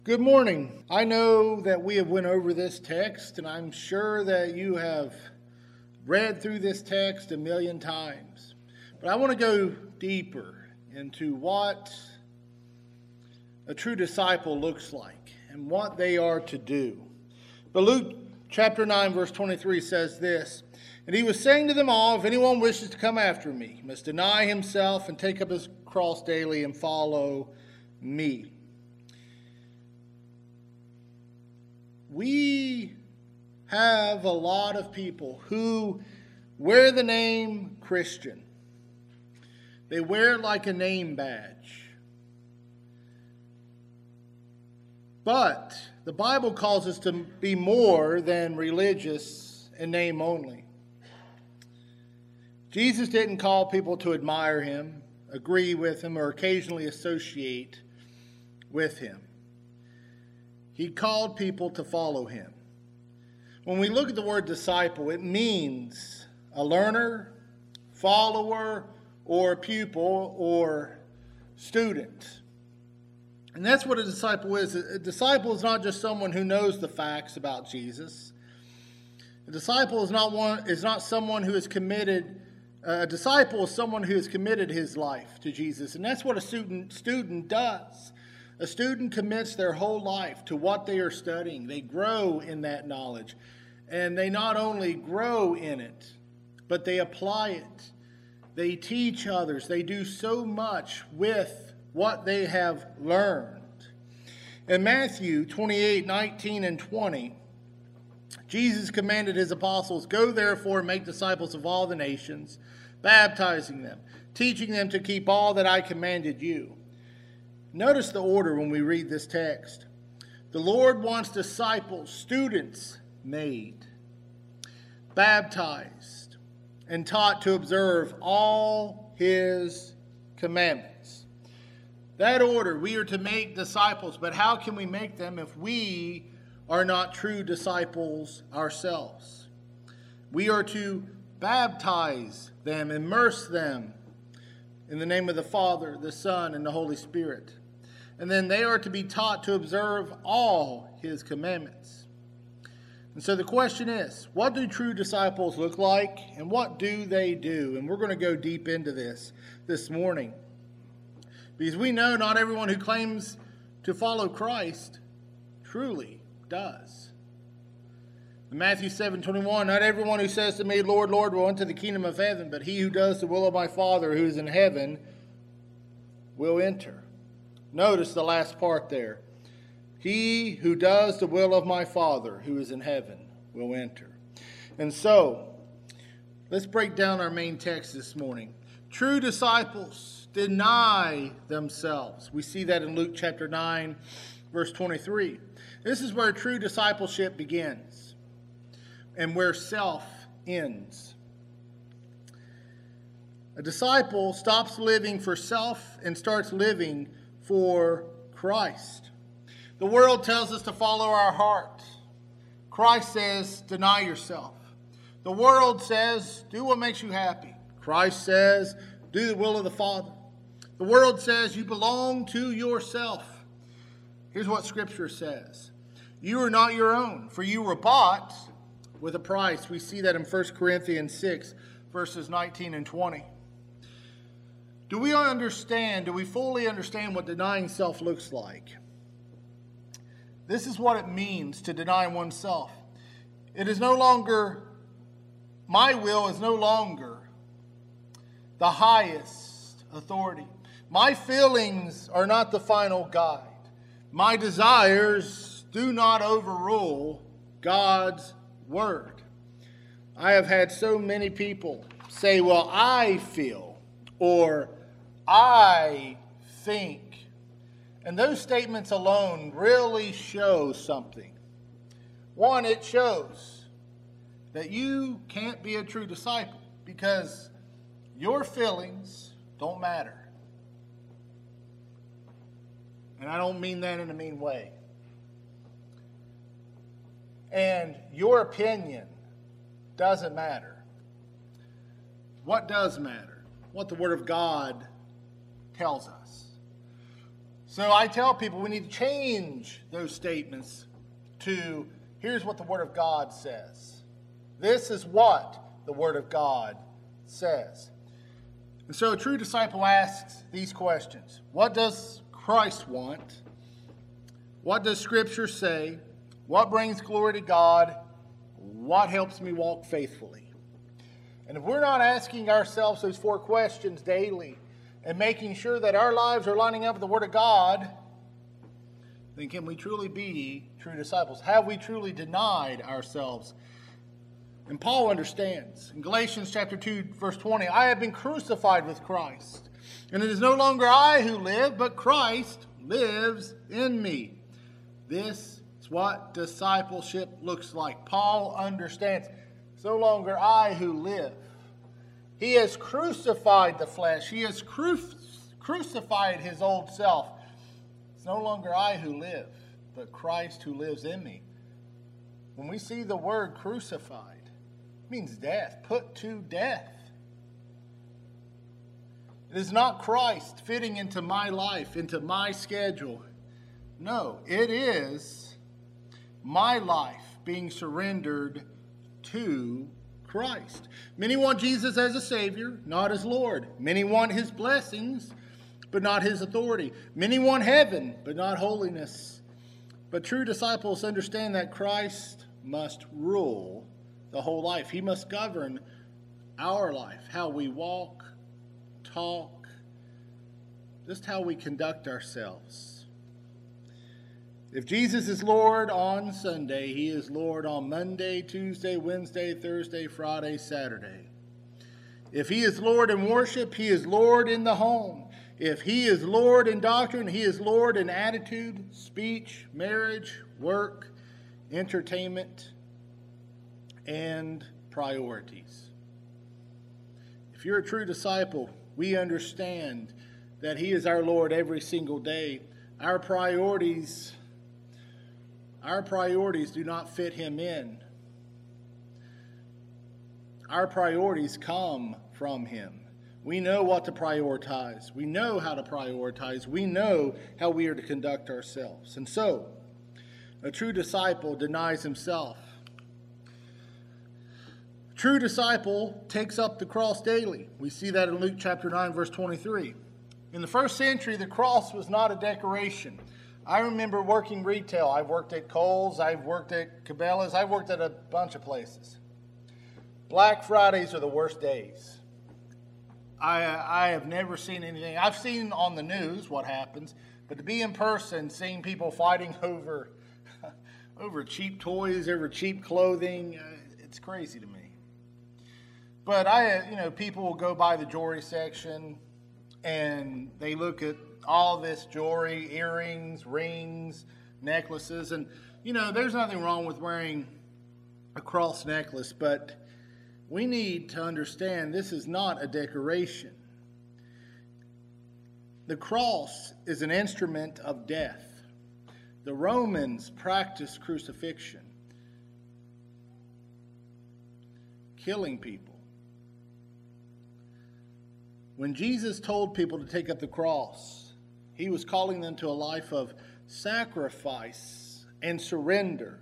Good morning. I know that we have went over this text, and I'm sure that you have read through this text a million times. But I want to go deeper into what a true disciple looks like and what they are to do. But Luke chapter 9, verse 23 says this, "And he was saying to them all, if anyone wishes to come after me, he must deny himself and take up his cross daily and follow me." We have a lot of people who wear the name Christian. They wear it like a name badge. But the Bible calls us to be more than religious in name only. Jesus didn't call people to admire him, agree with him, or occasionally associate with him. He called people to follow him. When we look at the word disciple, it means a learner, follower, or pupil, or student. And that's what a disciple is. A disciple is not just someone who knows the facts about Jesus. A disciple is not someone who is committed. A disciple is someone who has committed his life to Jesus. And that's what a student does. A student commits their whole life to what they are studying. They grow in that knowledge. And they not only grow in it, but they apply it. They teach others. They do so much with what they have learned. In Matthew 28, 19, and 20, Jesus commanded his apostles, "Go therefore and make disciples of all the nations, baptizing them, teaching them to keep all that I commanded you." Notice the order when we read this text. The Lord wants disciples, students made, baptized, and taught to observe all his commandments. That order, we are to make disciples, but how can we make them if we are not true disciples ourselves? We are to baptize them, immerse them in the name of the Father, the Son, and the Holy Spirit. And then they are to be taught to observe all his commandments. And so the question is, what do true disciples look like, and what do they do? And we're going to go deep into this morning. Because we know not everyone who claims to follow Christ truly does. In Matthew 7:21, "Not everyone who says to me, 'Lord, Lord,' will enter the kingdom of heaven, but he who does the will of my Father who is in heaven will enter." Notice the last part there. "He who does the will of my Father who is in heaven will enter." And so, let's break down our main text this morning. True disciples deny themselves. We see that in Luke chapter 9, verse 23. This is where true discipleship begins and where self ends. A disciple stops living for self and starts living for Christ. The world tells us to follow our heart. Christ says, deny yourself. The world says, do what makes you happy. Christ says, do the will of the Father. The world says, you belong to yourself. Here's what Scripture says. You are not your own, for you were bought with a price. We see that in 1 Corinthians 6, verses 19 and 20. Do we fully understand what denying self looks like? This is what it means to deny oneself. It is no longer, my will is no longer the highest authority. My feelings are not the final guide. My desires do not overrule God's word. I have had so many people say, well, I feel, or I think. And those statements alone really show something. One, it shows that you can't be a true disciple because your feelings don't matter. And I don't mean that in a mean way. And your opinion doesn't matter. What does matter? What the Word of God tells us. So I tell people we need to change those statements to, here's what the Word of God says. This is what the Word of God says. And so a true disciple asks these questions. What does Christ want? What does Scripture say? What brings glory to God? What helps me walk faithfully? And if we're not asking ourselves those 4 questions daily and making sure that our lives are lining up with the Word of God, then can we truly be true disciples? Have we truly denied ourselves? And Paul understands. In Galatians chapter 2, verse 20, I have been crucified with Christ. And it is no longer I who live, but Christ lives in me. This is what discipleship looks like. Paul understands. It's no longer I who live. He has crucified the flesh. He has crucified his old self. It's no longer I who live, but Christ who lives in me. When we see the word crucified, it means death, put to death. It is not Christ fitting into my life, into my schedule. No, it is my life being surrendered to Christ. Many want Jesus as a Savior, not as Lord. Many want His blessings, but not His authority. Many want heaven, but not holiness. But true disciples understand that Christ must rule the whole life. He must govern our life, how we walk, talk, just how we conduct ourselves. If Jesus is Lord on Sunday, He is Lord on Monday, Tuesday, Wednesday, Thursday, Friday, Saturday. If He is Lord in worship, He is Lord in the home. If He is Lord in doctrine, He is Lord in attitude, speech, marriage, work, entertainment, and priorities. If you're a true disciple, we understand that He is our Lord every single day. Our priorities do not fit Him in. Our priorities come from Him. We know what to prioritize. We know how to prioritize. We know how we are to conduct ourselves. And so, a true disciple denies himself. A true disciple takes up the cross daily. We see that in Luke chapter 9, verse 23. In the first century, the cross was not a decoration. I remember working retail. I've worked at Kohl's, I've worked at Cabela's, I've worked at a bunch of places. Black Fridays are the worst days. I have never seen anything. I've seen on the news what happens, but to be in person, seeing people fighting over cheap toys, over cheap clothing, it's crazy to me. But people will go by the jewelry section and they look at all this jewelry, earrings, rings, necklaces, and there's nothing wrong with wearing a cross necklace, but we need to understand this is not a decoration. The cross is an instrument of death. The Romans practiced crucifixion, killing people. When Jesus told people to take up the cross, He was calling them to a life of sacrifice and surrender.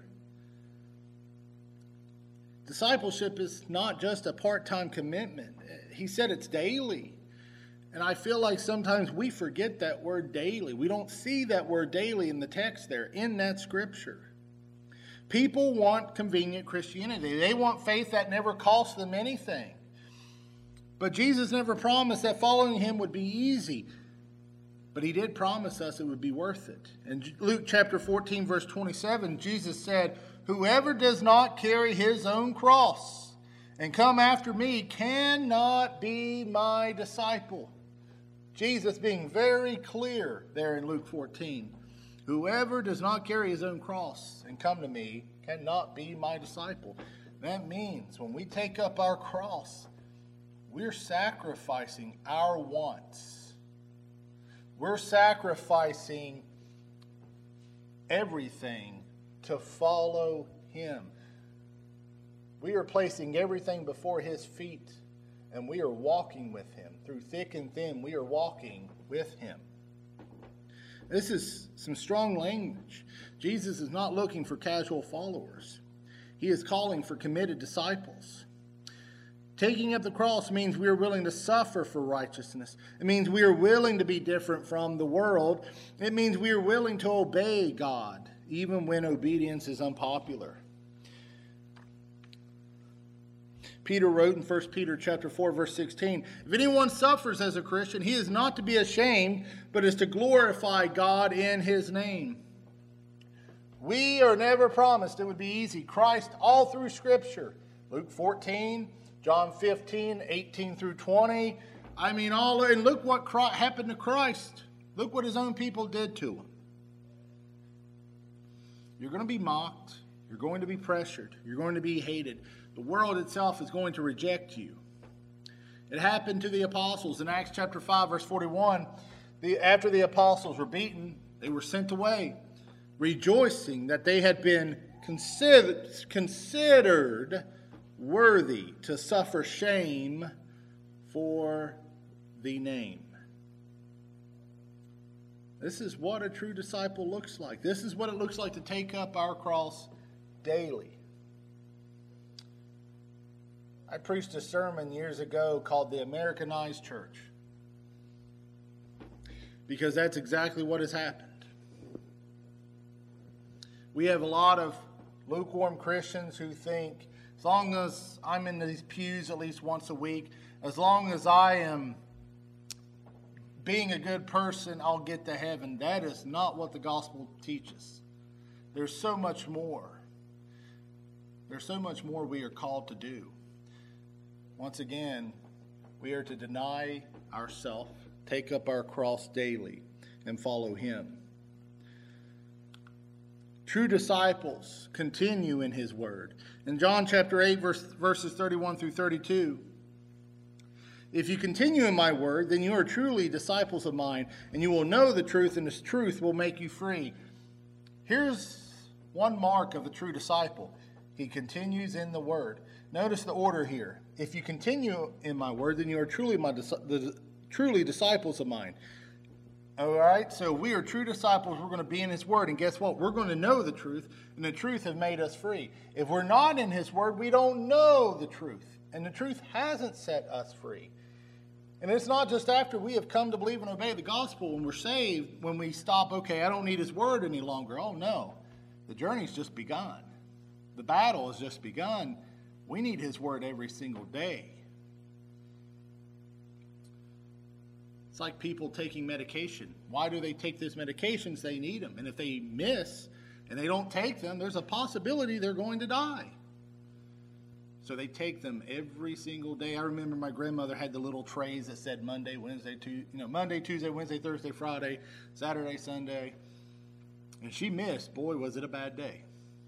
Discipleship is not just a part-time commitment. He said it's daily. And I feel like sometimes we forget that word daily. We don't see that word daily in the text there, in that scripture. People want convenient Christianity. They want faith that never costs them anything. But Jesus never promised that following Him would be easy. But He did promise us it would be worth it. In Luke chapter 14, verse 27, Jesus said, "Whoever does not carry his own cross and come after me cannot be my disciple." Jesus being very clear there in Luke 14. Whoever does not carry his own cross and come to me cannot be my disciple. That means when we take up our cross, we're sacrificing our wants. We're sacrificing everything to follow Him. We are placing everything before His feet, and we are walking with Him. Through thick and thin, we are walking with Him. This is some strong language. Jesus is not looking for casual followers. He is calling for committed disciples. Taking up the cross means we are willing to suffer for righteousness. It means we are willing to be different from the world. It means we are willing to obey God, even when obedience is unpopular. Peter wrote in 1 Peter chapter 4, verse 16, if anyone suffers as a Christian, he is not to be ashamed, but is to glorify God in his name. We are never promised it would be easy. Christ, all through Scripture, Luke 14, John 15, 18 through 20. And look what happened to Christ. Look what his own people did to him. You're going to be mocked. You're going to be pressured. You're going to be hated. The world itself is going to reject you. It happened to the apostles in Acts chapter 5, verse 41. After the apostles were beaten, they were sent away, rejoicing that they had been considered worthy to suffer shame for the name. This is what a true disciple looks like. This is what it looks like to take up our cross daily. I preached a sermon years ago called The Americanized Church, because that's exactly what has happened. We have a lot of lukewarm Christians who think, as long as I'm in these pews at least once a week, as long as I am being a good person, I'll get to heaven. That is not what the gospel teaches. There's so much more. There's so much more we are called to do. Once again, we are to deny ourselves, take up our cross daily, and follow him. True disciples continue in his word. In John chapter 8, verses 31 through 32, if you continue in my word, then you are truly disciples of mine, and you will know the truth, and this truth will make you free. Here's one mark of the true disciple. He continues in the word. Notice the order here. If you continue in my word, then you are truly disciples of mine. All right, so we are true disciples. We're going to be in his word. And guess what? We're going to know the truth, and the truth has made us free. If we're not in his word, we don't know the truth. And the truth hasn't set us free. And it's not just after we have come to believe and obey the gospel when we're saved, when we stop, okay, I don't need his word any longer. Oh, no. The journey's just begun. The battle has just begun. We need his word every single day. It's like people taking medication. Why do they take these medications? They need them. And if they miss and they don't take them, there's a possibility they're going to die. So they take them every single day. I remember my grandmother had the little trays that said Monday, Tuesday, Wednesday, Thursday, Friday, Saturday, Sunday. And she missed. Boy, was it a bad day.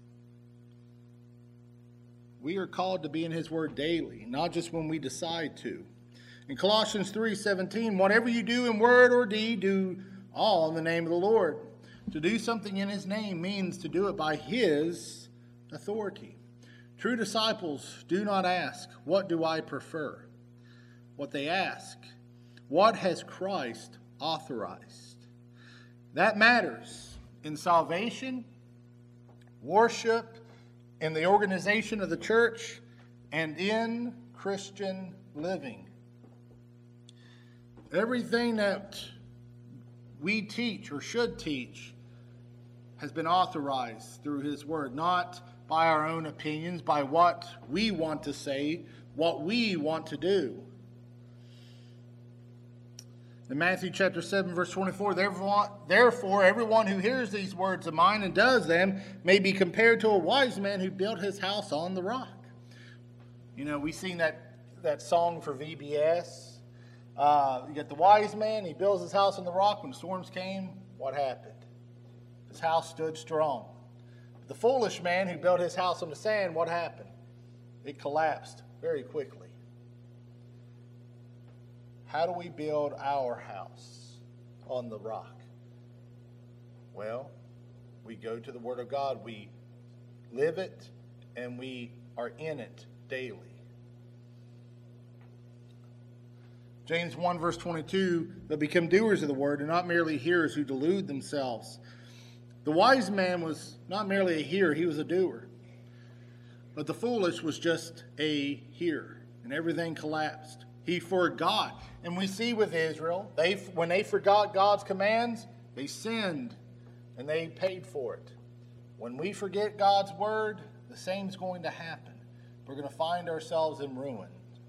We are called to be in his word daily, not just when we decide to. In Colossians 3:17, whatever you do in word or deed, do all in the name of the Lord. To do something in his name means to do it by his authority. True disciples do not ask, what do I prefer? What they ask, what has Christ authorized? That matters in salvation, worship, in the organization of the church, and in Christian living. Everything that we teach or should teach has been authorized through his word, not by our own opinions, by what we want to say, what we want to do. In Matthew chapter 7, verse 24, therefore everyone who hears these words of mine and does them may be compared to a wise man who built his house on the rock. You know, we sing that song for VBS. You get the wise man, he builds his house on the rock. When the storms came, what happened? His house stood strong. The foolish man who built his house on the sand, what happened? It collapsed very quickly. How do we build our house on the rock? Well, we go to the Word of God, we live it, and we are in it daily. James 1 verse 22, but become doers of the word and not merely hearers who delude themselves. The wise man was not merely a hearer, he was a doer. But the foolish was just a hearer, and everything collapsed. He forgot. And we see with Israel, when they forgot God's commands, they sinned, and they paid for it. When we forget God's word, the same is going to happen. We're going to find ourselves in ruin.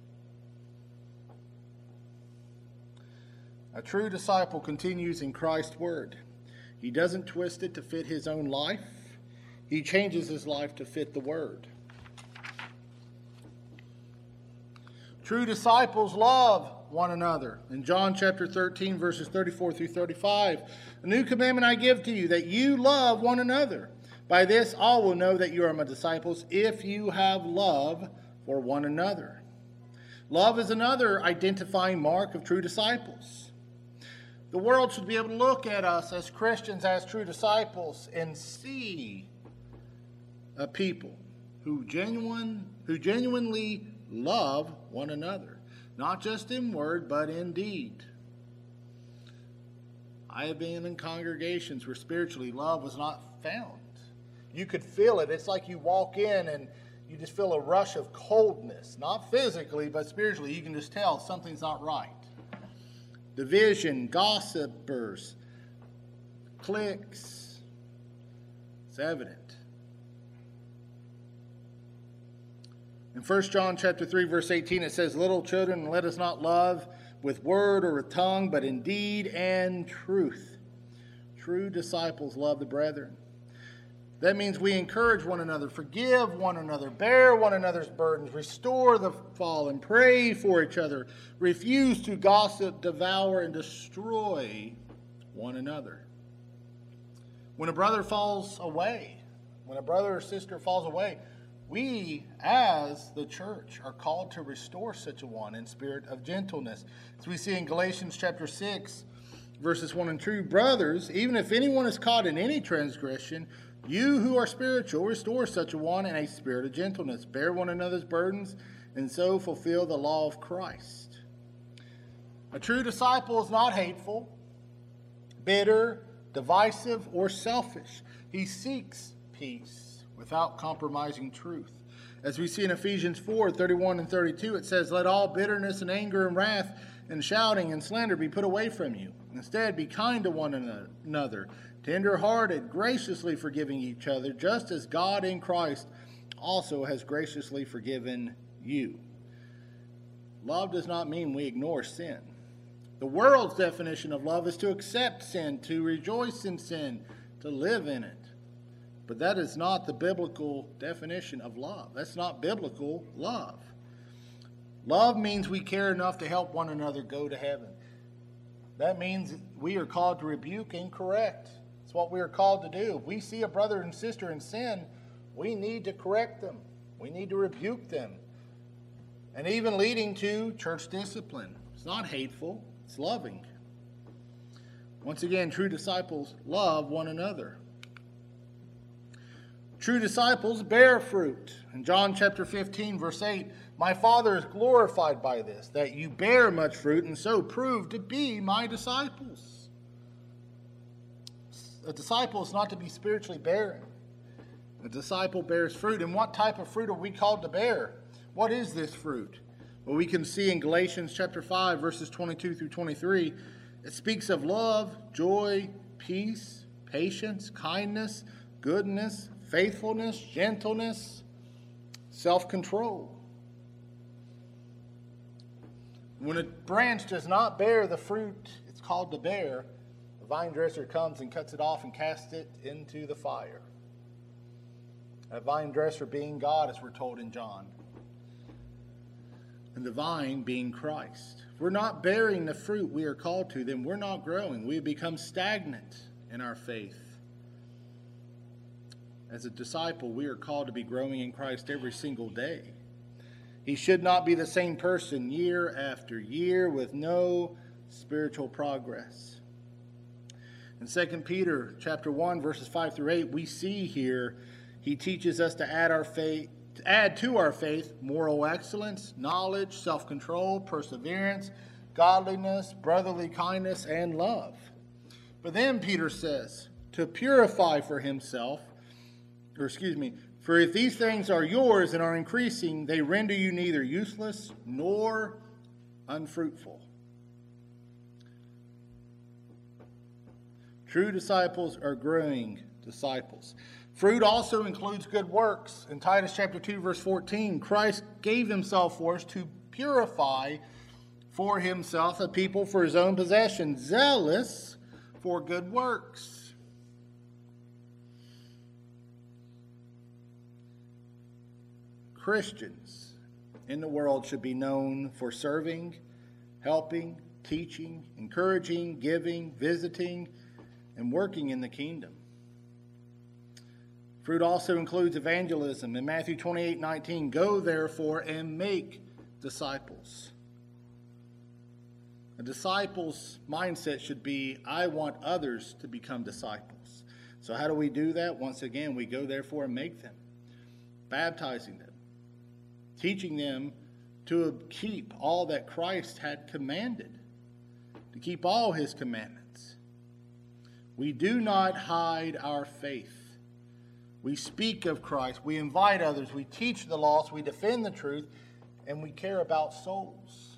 A true disciple continues in Christ's word. He doesn't twist it to fit his own life. He changes his life to fit the word. True disciples love one another. In John chapter 13, verses 34 through 35, a new commandment I give to you, that you love one another. By this all will know that you are my disciples, if you have love for one another. Love is another identifying mark of true disciples. The world should be able to look at us as Christians, as true disciples, and see a people who genuinely love one another, not just in word, but in deed. I have been in congregations where spiritually love was not found. You could feel it. It's like you walk in and you just feel a rush of coldness, not physically, but spiritually. You can just tell something's not right. Division, gossipers, cliques. It's evident. In 1 John chapter 3, verse 18, it says, little children, let us not love with word or with tongue, but in deed and truth. True disciples love the brethren. That means we encourage one another, forgive one another, bear one another's burdens, restore the fallen, pray for each other, refuse to gossip, devour, and destroy one another. When a brother falls away, when a brother or sister falls away, we, as the church, are called to restore such a one in spirit of gentleness. As we see in Galatians chapter 6, verses 1 and 2, brothers, even if anyone is caught in any transgression, you who are spiritual, restore such a one in a spirit of gentleness. Bear one another's burdens, and so fulfill the law of Christ. A true disciple is not hateful, bitter, divisive, or selfish. He seeks peace without compromising truth. As we see in Ephesians 4, 31 and 32, it says, let all bitterness and anger and wrath and shouting and slander be put away from you. Instead, be kind to one another, tender-hearted, graciously forgiving each other, just as God in Christ also has graciously forgiven you. Love does not mean we ignore sin. The world's definition of love is to accept sin, to rejoice in sin, to live in it. But that is not the biblical definition of love. That's not biblical love. Love means we care enough to help one another go to heaven. That means we are called to rebuke and correct. It's what we are called to do. If we see a brother and sister in sin, we need to correct them. We need to rebuke them. And even leading to church discipline. It's not hateful, it's loving. Once again, true disciples love one another. True disciples bear fruit. In John chapter 15, verse 8, my Father is glorified by this, that you bear much fruit and so prove to be my disciples. A disciple is not to be spiritually barren. A disciple bears fruit. And what type of fruit are we called to bear? What is this fruit? Well, we can see in Galatians chapter 5, verses 22 through 23, it speaks of love, joy, peace, patience, kindness, goodness, faithfulness, gentleness, self-control. When a branch does not bear the fruit it's called to bear, the vine dresser comes and cuts it off and casts it into the fire. That vine dresser being God, as we're told in John. And the vine being Christ. If we're not bearing the fruit we are called to, then we're not growing. We become stagnant in our faith. As a disciple, we are called to be growing in Christ every single day. He should not be the same person year after year with no spiritual progress. In 2 Peter chapter 1, verses 5 through 8, we see here he teaches us to add to our faith moral excellence, knowledge, self-control, perseverance, godliness, brotherly kindness, and love. But then Peter says, to purify for himself, for if these things are yours and are increasing, they render you neither useless nor unfruitful. True disciples are growing disciples. Fruit also includes good works. In Titus chapter 2, verse 14, Christ gave himself for us to purify for himself a people for his own possession, zealous for good works. Christians in the world should be known for serving, helping, teaching, encouraging, giving, visiting, and working in the kingdom. Fruit also includes evangelism. In Matthew 28:19, go therefore and make disciples. A disciple's mindset should be, I want others to become disciples. So how do we do that? Once again, we go therefore and make them, baptizing them, teaching them to keep all that Christ had commanded, to keep all his commandments. We do not hide our faith. We speak of Christ. We invite others. We teach the lost. We defend the truth. And we care about souls.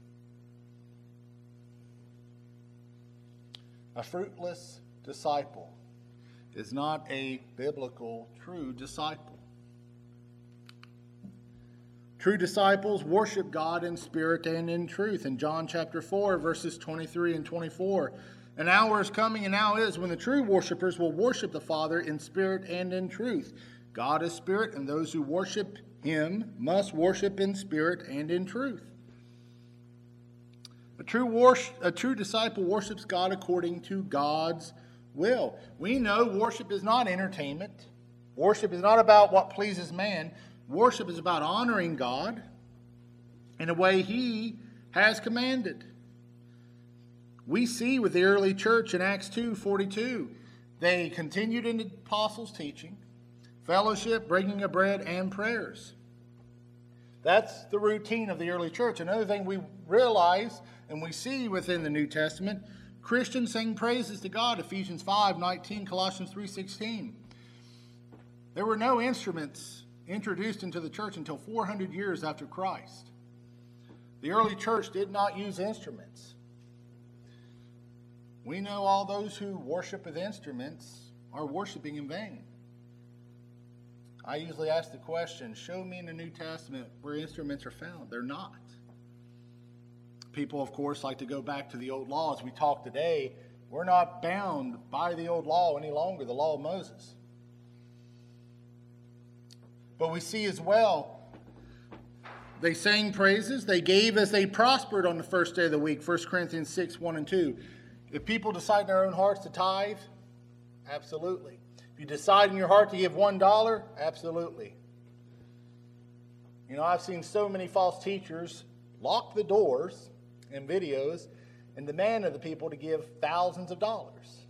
A fruitless disciple is not a biblical true disciple. True disciples worship God in spirit and in truth. In John chapter 4, verses 23 and 24, an hour is coming and now is when the true worshipers will worship the Father in spirit and in truth. God is spirit, and those who worship him must worship in spirit and in truth. A true disciple worships God according to God's will. We know worship is not entertainment. Worship is not about what pleases man. Worship is about honoring God in a way he has commanded. We see with the early church in Acts 2:42, they continued in the apostles' teaching, fellowship, breaking of bread, and prayers. That's the routine of the early church. Another thing we realize and we see within the New Testament, Christians sing praises to God, Ephesians 5:19, Colossians 3:16. There were no instruments introduced into the church until 400 years after Christ. The early church did not use instruments. We know all those who worship with instruments are worshiping in vain. I usually ask the question, show me in the New Testament where instruments are found. They're not. People, of course, like to go back to the old law. As we talk today, we're not bound by the old law any longer, the law of Moses. But we see as well, they sang praises. They gave as they prospered on the first day of the week, 1 Corinthians 6:1 and 2. If people decide in their own hearts to tithe, absolutely. If you decide in your heart to give $1, absolutely. You know, I've seen so many false teachers lock the doors in videos and demand of the people to give thousands of dollars.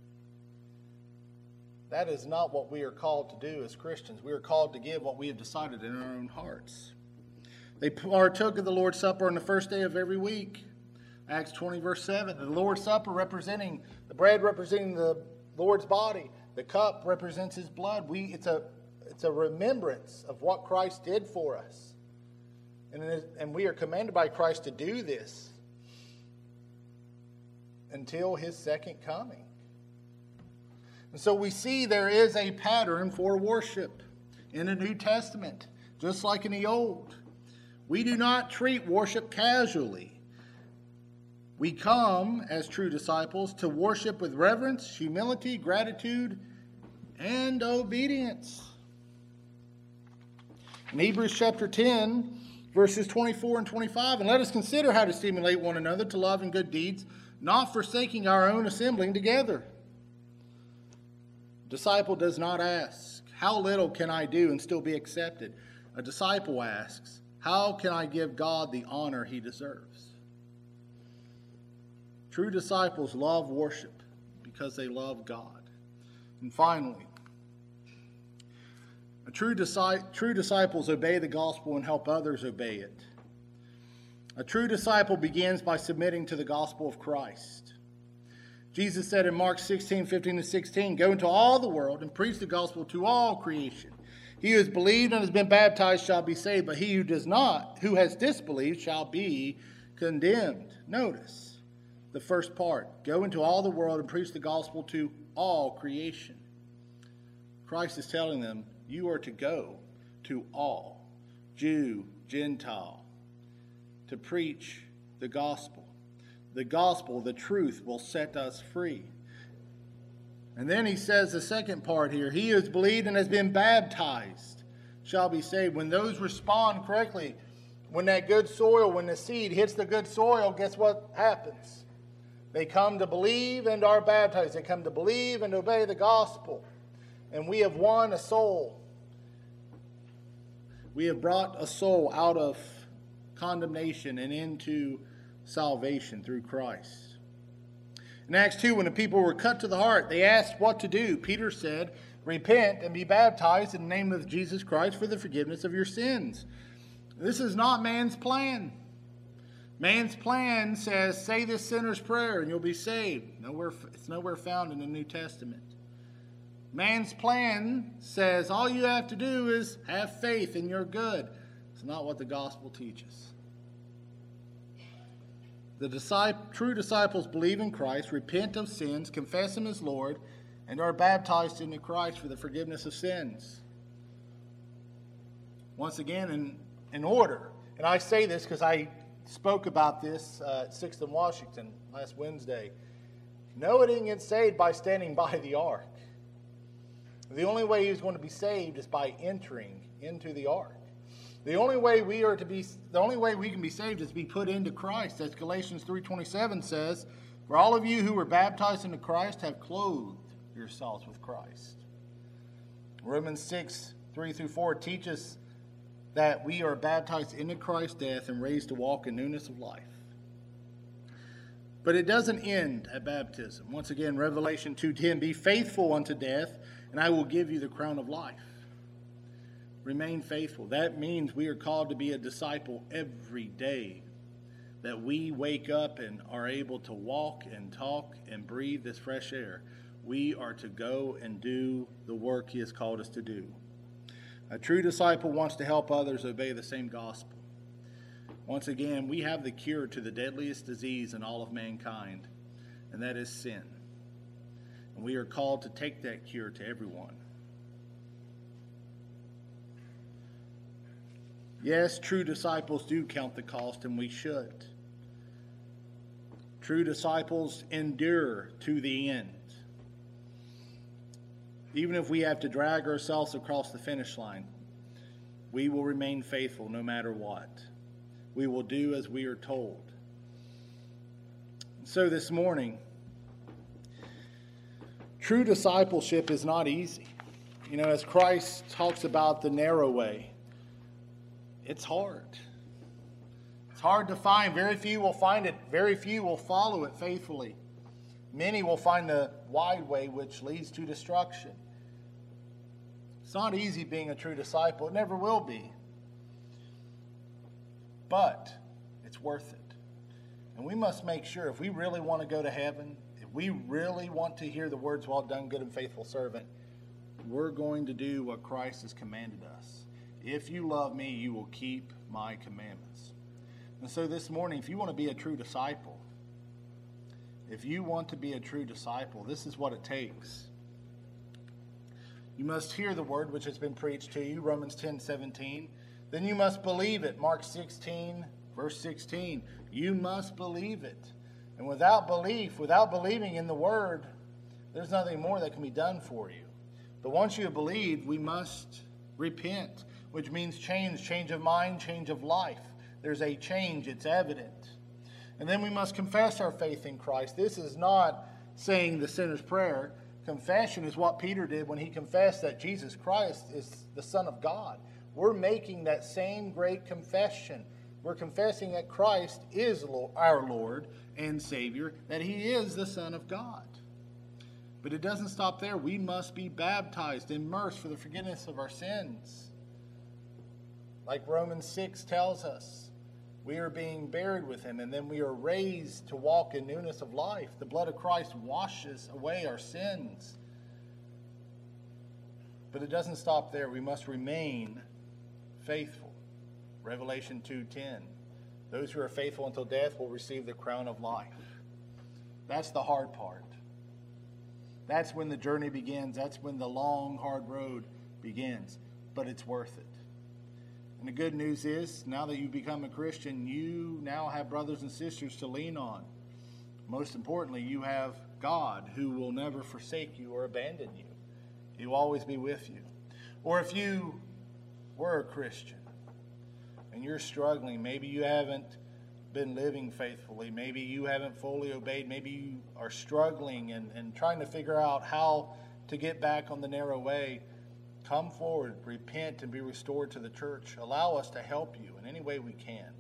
That is not what we are called to do as Christians. We are called to give what we have decided in our own hearts. They partook of the Lord's Supper on the first day of every week. Acts 20, verse 7. The Lord's Supper representing, the bread representing the Lord's body. The cup represents his blood. It's a remembrance of what Christ did for us. And we are commanded by Christ to do this until his second coming. And so we see there is a pattern for worship in the New Testament, just like in the Old. We do not treat worship casually. We come, as true disciples, to worship with reverence, humility, gratitude, and obedience. In Hebrews chapter 10, verses 24 and 25, and let us consider how to stimulate one another to love and good deeds, not forsaking our own assembling together. A disciple does not ask, how little can I do and still be accepted? A disciple asks, how can I give God the honor he deserves? True disciples love worship because they love God. And finally, true disciples obey the gospel and help others obey it. A true disciple begins by submitting to the gospel of Christ. Jesus said in Mark 16:15-16, "Go into all the world and preach the gospel to all creation. He who has believed and has been baptized shall be saved, but he who does not, who has disbelieved, shall be condemned." Notice the first part. Go into all the world and preach the gospel to all creation. Christ is telling them, you are to go to all, Jew, Gentile, to preach the gospel. The gospel, the truth, will set us free. And then he says the second part here, he who has believed and has been baptized shall be saved. When those respond correctly, when that good soil, when the seed hits the good soil, guess what happens? They come to believe and are baptized. They come to believe and obey the gospel. And we have won a soul. We have brought a soul out of condemnation and into salvation through Christ. In Acts 2, when the people were cut to the heart, they asked what to do. Peter said, "Repent and be baptized in the name of Jesus Christ for the forgiveness of your sins." This is not man's plan. Man's plan says, say this sinner's prayer and you'll be saved. It's nowhere found in the New Testament. Man's plan says all you have to do is have faith and you're good. It's not what the gospel teaches. The true disciples believe in Christ, repent of sins, confess Him as Lord, and are baptized into Christ for the forgiveness of sins. Once again, in order. And I say this because I spoke about this at 6th and Washington last Wednesday. Noah didn't get saved by standing by the ark. The only way he was going to be saved is by entering into the ark. The only way we can be saved is to be put into Christ. As Galatians 3:27 says, "For all of you who were baptized into Christ have clothed yourselves with Christ." Romans 6:3-4 teaches that we are baptized into Christ's death and raised to walk in newness of life. But it doesn't end at baptism. Once again, Revelation 2:10, "Be faithful unto death, and I will give you the crown of life." Remain faithful. That means we are called to be a disciple every day. That we wake up and are able to walk and talk and breathe this fresh air. We are to go and do the work He has called us to do. A true disciple wants to help others obey the same gospel. Once again, we have the cure to the deadliest disease in all of mankind, and that is sin. And we are called to take that cure to everyone. Yes, true disciples do count the cost, and we should. True disciples endure to the end. Even if we have to drag ourselves across the finish line, we will remain faithful no matter what. We will do as we are told. So this morning, true discipleship is not easy. As Christ talks about the narrow way, it's hard. It's hard to find. Very few will find it. Very few will follow it faithfully. Many will find the wide way, which leads to destruction. It's not easy being a true disciple. It never will be. But it's worth it. And we must make sure, if we really want to go to heaven, if we really want to hear the words, "Well done, good and faithful servant," we're going to do what Christ has commanded us. "If you love me, you will keep my commandments." And so this morning, if you want to be a true disciple, this is what it takes. You must hear the word which has been preached to you, Romans 10:17. Then you must believe it, Mark 16, verse 16. You must believe it. And without believing in the word, there's nothing more that can be done for you. But once you have believed, we must repent, which means change of mind, change of life. There's a change, it's evident. And then we must confess our faith in Christ. This is not saying the sinner's prayer. Confession is what Peter did when he confessed that Jesus Christ is the Son of God. We're making that same great confession. We're confessing that Christ is our Lord and Savior, that He is the Son of God. But it doesn't stop there. We must be baptized, immersed for the forgiveness of our sins. Like Romans 6 tells us, We are being buried with him, and then we are raised to walk in newness of life. The blood of Christ washes away our sins. But it doesn't stop there. We must remain faithful. Revelation 2:10. Those who are faithful until death will receive the crown of life. That's the hard part. That's when the journey begins. That's when the long, hard road begins. But it's worth it. And the good news is, now that you become a Christian, you now have brothers and sisters to lean on. Most importantly, you have God who will never forsake you or abandon you. He will always be with you. Or if you were a Christian and you're struggling, maybe you haven't been living faithfully, maybe you haven't fully obeyed, maybe you are struggling and trying to figure out how to get back on the narrow way, come forward, repent, and be restored to the church. Allow us to help you in any way we can.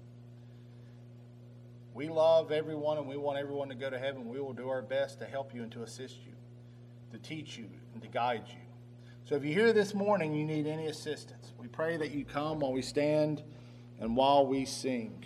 We love everyone and we want everyone to go to heaven. We will do our best to help you and to assist you, to teach you and to guide you. So if you're here this morning, you need any assistance, we pray that you come while we stand and while we sing.